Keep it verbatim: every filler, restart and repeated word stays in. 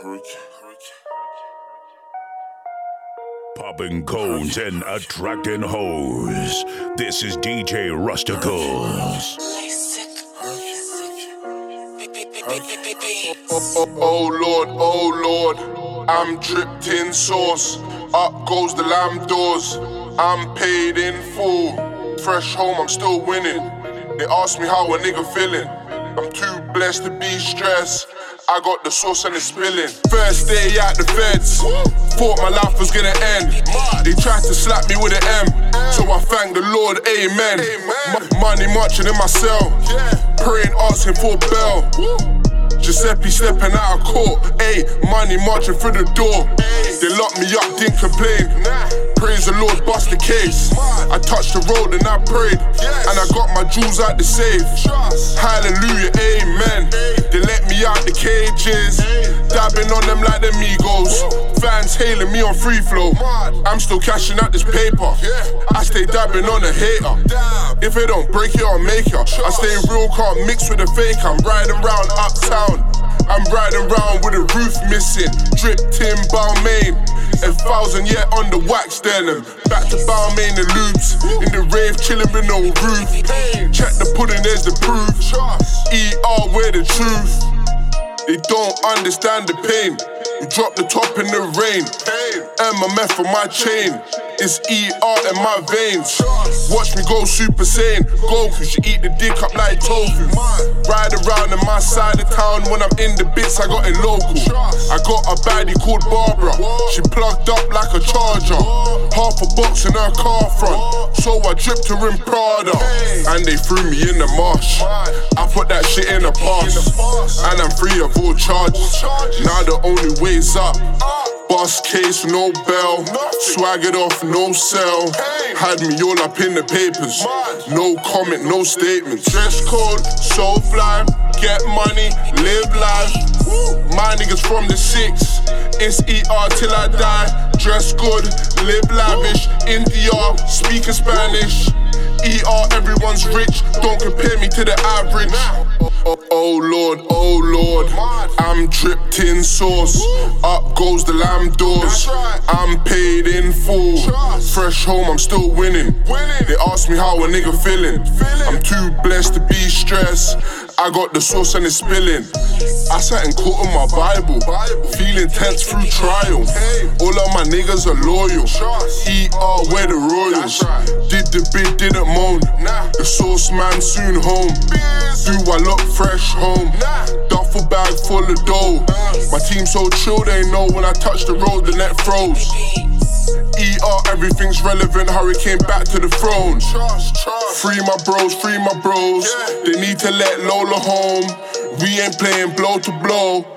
Popping cones and attracting hoes. This is D J Rusticles. Oh, oh, oh Lord, oh Lord, I'm dripped in sauce. Up goes the lamb doors. I'm paid in full. Fresh home, I'm still winning. They ask me how a nigga feeling. I'm too blessed to be stressed. I got the sauce and it's spilling. First day out the feds, thought my life was gonna end. They tried to slap me with an M, so I thank the Lord, amen. M- money marching in my cell, praying, asking for bail. Giuseppe stepping out of court, ayy, money marching through the door. They locked me up, didn't complain. Praise the Lord, bust the case. I touched the road and I prayed, and I got my jewels out the safe. Hallelujah, amen. They let me out the cages, dabbing on them like the Migos. Fans hailing me on free flow. I'm still cashing out this paper. I stay dabbing on a hater. If it don't break it, I'll make it. I stay real, can't mix with a fake. I'm riding round uptown. I'm riding round with a roof missing. Dripped in Balmain. A thousand yet on the wax denim. Back to Balmain and loops. In the rave chilling with no roof. Check the pudding, there's the proof. E R, we're the truth. They don't understand the pain. We drop the top in the rain. M M F on my chain. It's E R in my veins. Watch me go super sane. Goku, she eat the dick up like tofu. Ride around in my side of town. When I'm in the bits, I got it local. I got a baddie called Barbara. She plugged up like a charger. Half a box in her car front, so I dripped her in Prada. And they threw me in the marsh. I put that shit in the past, and I'm free of all charges. Now the only way's up. Boss case, no bell. Swaggered off, no sell. Had me all up in the papers. No comment, no statement. Dress code, so fly. Get money, live life. My niggas from the six. It's E R till I die. Dress good, live lavish. India, speaking Spanish. E R, everyone's rich. Don't compare me to the average. Oh, oh Lord, oh Lord, I'm dripped in sauce. Up goes the lamb doors. I'm paid in full. Fresh home, I'm still winning. They ask me how a nigga feeling. I'm too blessed to be stressed. I got the sauce and it's spilling. I sat and quoted my Bible, feeling tense through trial. All of my niggas are loyal. E R, we're the royals. Did the bid, didn't moan. The sauce man soon home. Do I look fresh home? Duffel bag full of dough. My team so chill, they know when I touch the road, the net froze. E R, everything's relevant, hurricane back to the throne. Free my bros, free my bros. They need to let Lola home. We ain't playing blow to blow.